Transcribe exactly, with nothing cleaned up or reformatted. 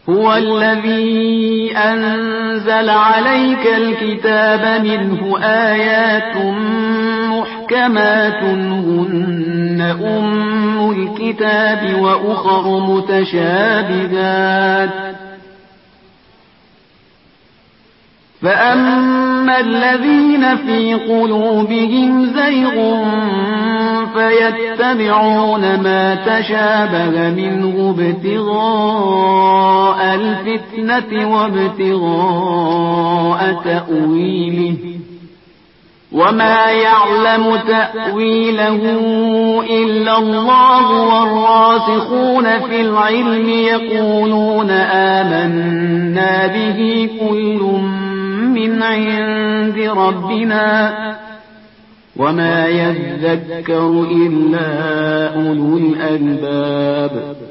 هو الذي أنزل عليك الكتاب منه آيات محكمات هن أم الكتاب وأخر متشابهات فأما الذين في قلوبهم زيغ فيتبعون ما تشابه منه ابتغاء الفتنة وابتغاء تأويله وما يعلم تأويله إلا الله والراسخون في العلم يقولون آمنا به كل من عند ربنا وما يذكر إلا أولو الألباب